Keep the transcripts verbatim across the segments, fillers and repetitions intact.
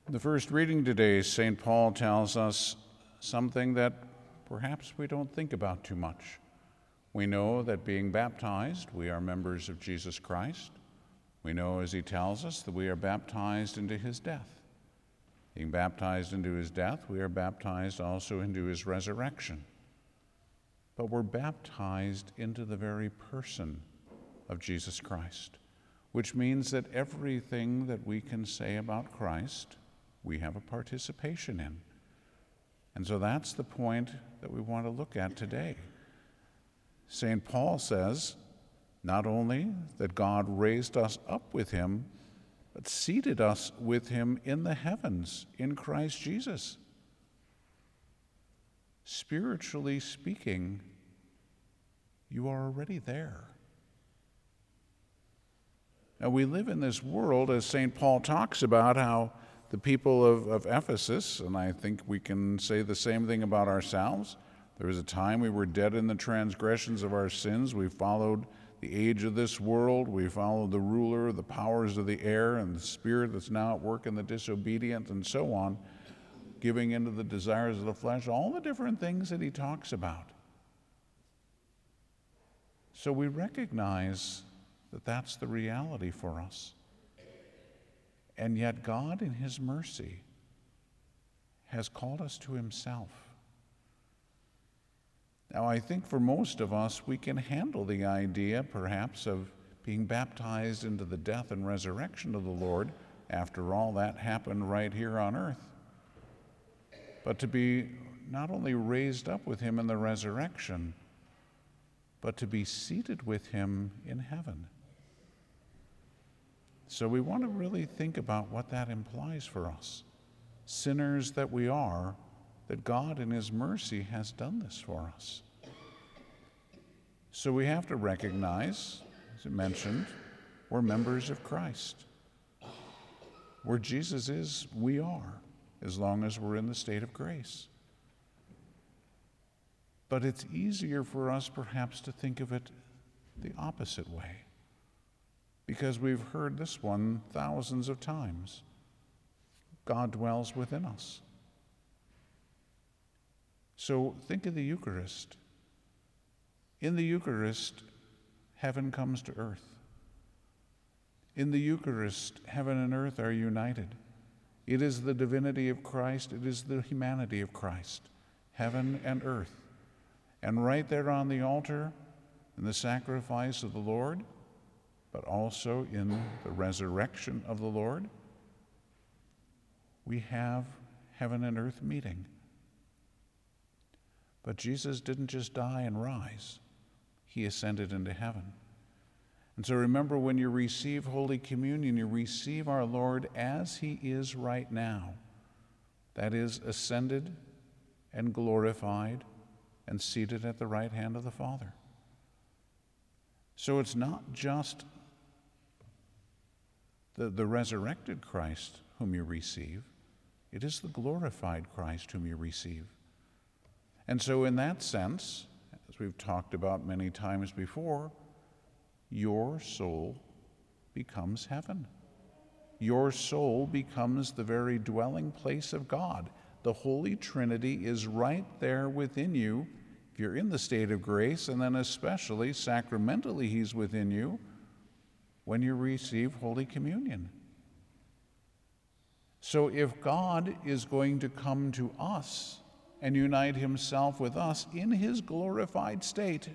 The first reading today, Saint Paul tells us something that perhaps we don't think about too much. We know that being baptized, we are members of Jesus Christ. We know, as he tells us, that we are baptized into his death. Being baptized into his death, we are baptized also into his resurrection. But we're baptized into the very person of Jesus Christ, which means that everything that we can say about Christ, we have a participation in. And so that's the point that we want to look at today. Saint Paul says, not only that God raised us up with him, but seated us with him in the heavens in Christ Jesus. Spiritually speaking, you are already there. Now, we live in this world, as Saint Paul talks about, how the people of, of Ephesus, and I think we can say the same thing about ourselves. There was a time we were dead in the transgressions of our sins. We followed the age of this world. We followed the ruler, the powers of the air, and the spirit that's now at work in the disobedient, and so on, giving into the desires of the flesh, all the different things that he talks about. So we recognize that that's the reality for us. And yet God, in his mercy, has called us to himself. Now, I think for most of us, we can handle the idea, perhaps, of being baptized into the death and resurrection of the Lord. After all, that happened right here on earth. But to be not only raised up with him in the resurrection, but to be seated with him in heaven. So we want to really think about what that implies for us. Sinners that we are, that God in his mercy has done this for us. So we have to recognize, as I mentioned, we're members of Christ. Where Jesus is, we are, as long as we're in the state of grace. But it's easier for us perhaps to think of it the opposite way, because we've heard this one thousands of times. God dwells within us. So think of the Eucharist. In the Eucharist, heaven comes to earth. In the Eucharist, heaven and earth are united. It is the divinity of Christ, it is the humanity of Christ, heaven and earth. And right there on the altar, in the sacrifice of the Lord, but also in the resurrection of the Lord, we have heaven and earth meeting. But Jesus didn't just die and rise. He ascended into heaven. And so remember, when you receive Holy Communion, you receive our Lord as he is right now. That is, ascended and glorified and seated at the right hand of the Father. So it's not just the, the resurrected Christ whom you receive, it is the glorified Christ whom you receive. And so in that sense, as we've talked about many times before, your soul becomes heaven. Your soul becomes the very dwelling place of God. The Holy Trinity is right there within you if you're in the state of grace, and then especially sacramentally he's within you when you receive Holy Communion. So if God is going to come to us and unite himself with us in his glorified state,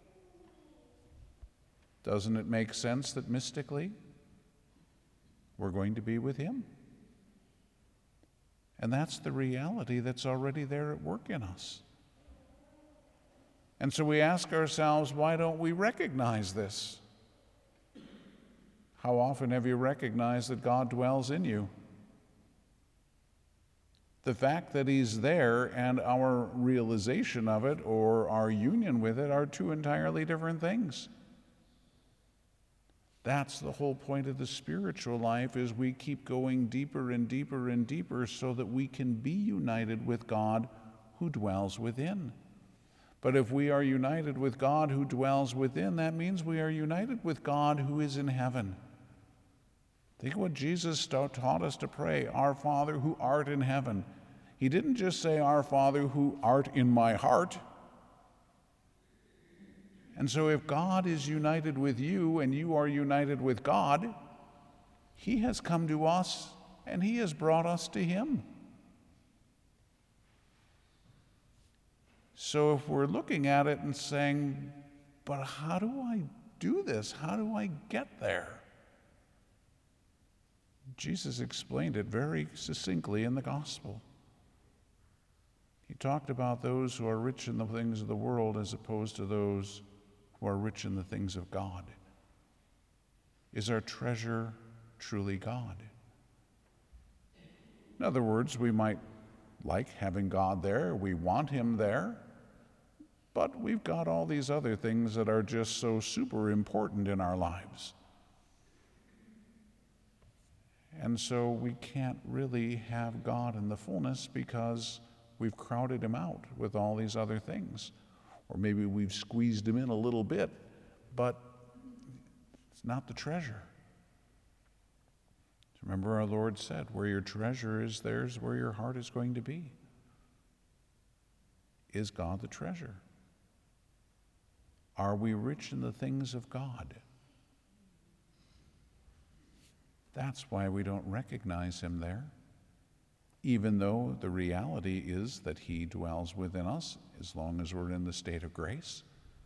doesn't it make sense that mystically we're going to be with him? And that's the reality that's already there at work in us. And so we ask ourselves, why don't we recognize this? How often have you recognized that God dwells in you? The fact that he's there and our realization of it or our union with it are two entirely different things. That's the whole point of the spiritual life, is we keep going deeper and deeper and deeper so that we can be united with God who dwells within. But if we are united with God who dwells within, that means we are united with God who is in heaven. Think of what Jesus taught us to pray, Our Father who art in heaven. He didn't just say, Our Father who art in my heart. And so if God is united with you and you are united with God, he has come to us and he has brought us to him. So if we're looking at it and saying, but how do I do this? How do I get there? Jesus explained it very succinctly in the gospel. He talked about those who are rich in the things of the world as opposed to those who are rich in the things of God. Is our treasure truly God? In other words, we might like having God there, we want him there, but we've got all these other things that are just so super important in our lives. And so we can't really have God in the fullness because we've crowded him out with all these other things. Or maybe we've squeezed him in a little bit, but it's not the treasure. Remember, our Lord said, where your treasure is, there's where your heart is going to be. Is God the treasure? Are we rich in the things of God? That's why we don't recognize him there, even though the reality is that he dwells within us as long as we're in the state of grace.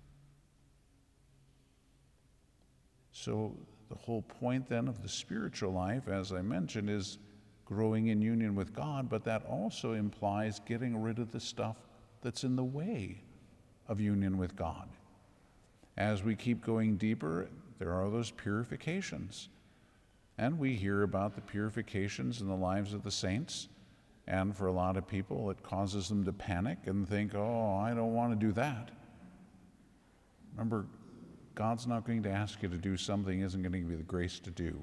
So the whole point then of the spiritual life, as I mentioned, is growing in union with God, but that also implies getting rid of the stuff that's in the way of union with God. As we keep going deeper, there are those purifications. And we hear about the purifications in the lives of the saints. And for a lot of people, it causes them to panic and think, oh, I don't want to do that. Remember, God's not going to ask you to do something he isn't going to give you the grace to do.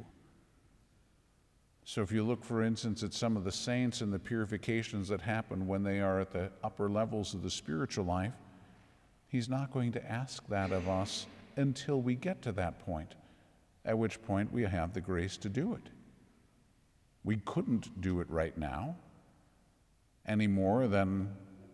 So if you look, for instance, at some of the saints and the purifications that happen when they are at the upper levels of the spiritual life, he's not going to ask that of us until we get to that point, at which point we have the grace to do it. We couldn't do it right now, any more than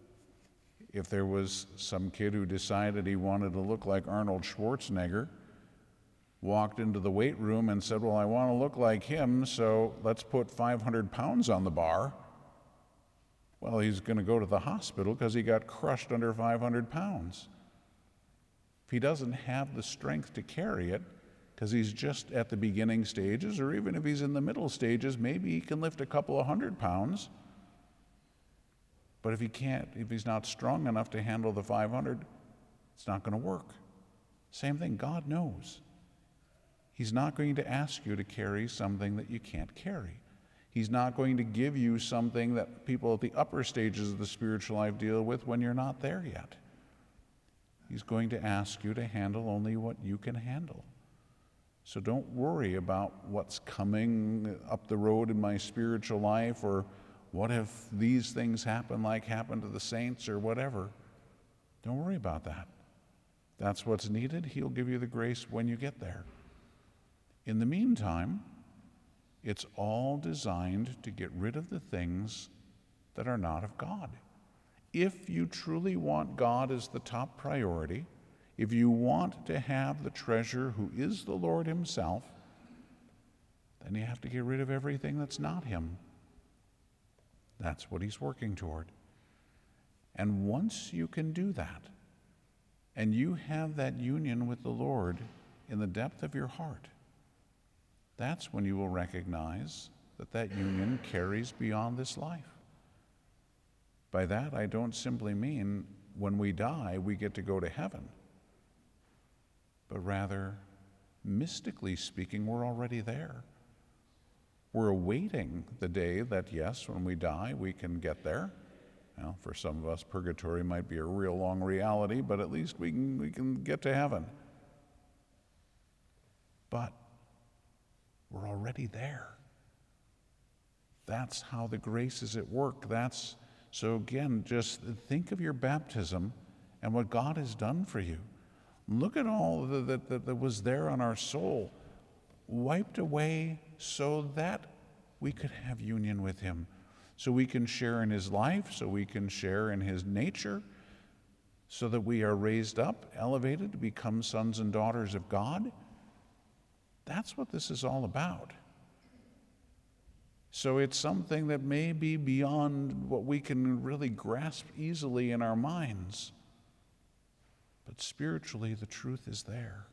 if there was some kid who decided he wanted to look like Arnold Schwarzenegger, walked into the weight room and said, well, I want to look like him, so let's put five hundred pounds on the bar. Well, he's going to go to the hospital because he got crushed under five hundred pounds. If he doesn't have the strength to carry it, because he's just at the beginning stages, or even if he's in the middle stages, maybe he can lift a couple of hundred pounds. But if he can't, if he's not strong enough to handle the five hundred, it's not going to work. Same thing, God knows. He's not going to ask you to carry something that you can't carry. He's not going to give you something that people at the upper stages of the spiritual life deal with when you're not there yet. He's going to ask you to handle only what you can handle. So don't worry about what's coming up the road in my spiritual life, or what if these things happen like happened to the saints or whatever. Don't worry about that. That's what's needed. He'll give you the grace when you get there. In the meantime, it's all designed to get rid of the things that are not of God. If you truly want God as the top priority, if you want to have the treasure who is the Lord himself, then you have to get rid of everything that's not him. That's what he's working toward. And once you can do that, and you have that union with the Lord in the depth of your heart, that's when you will recognize that that union carries beyond this life. By that, I don't simply mean when we die, we get to go to heaven, but rather, mystically speaking, we're already there. We're awaiting the day that, yes, when we die, we can get there. Now, for some of us, purgatory might be a real long reality, but at least we can, we can get to heaven. But we're already there. That's how the grace is at work. That's, so again, just think of your baptism and what God has done for you. Look at all that, that, that was there on our soul, wiped away so that we could have union with him, so we can share in his life, so we can share in his nature, so that we are raised up, elevated to become sons and daughters of God. That's what this is all about. So it's something that may be beyond what we can really grasp easily in our minds. But spiritually, the truth is there.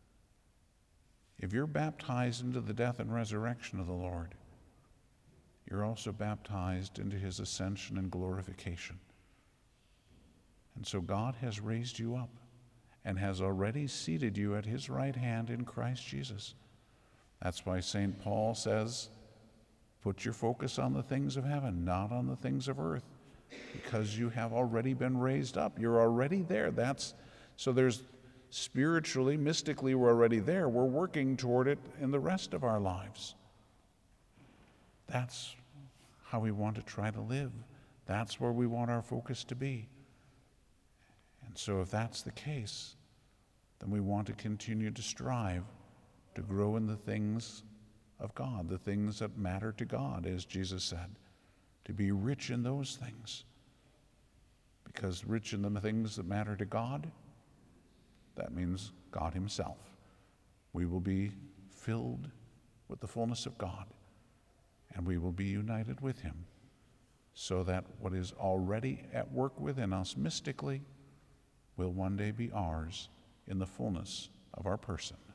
If you're baptized into the death and resurrection of the Lord, you're also baptized into his ascension and glorification. And so God has raised you up and has already seated you at his right hand in Christ Jesus. That's why Saint Paul says, put your focus on the things of heaven, not on the things of earth, because you have already been raised up. You're already there. That's so there's spiritually, mystically, we're already there. We're working toward it in the rest of our lives. That's how we want to try to live. That's where we want our focus to be. And so if that's the case, then we want to continue to strive to grow in the things of God, the things that matter to God, as Jesus said, to be rich in those things. Because rich in the things that matter to God, that means God himself. We will be filled with the fullness of God, and we will be united with him, so that what is already at work within us mystically will one day be ours in the fullness of our person.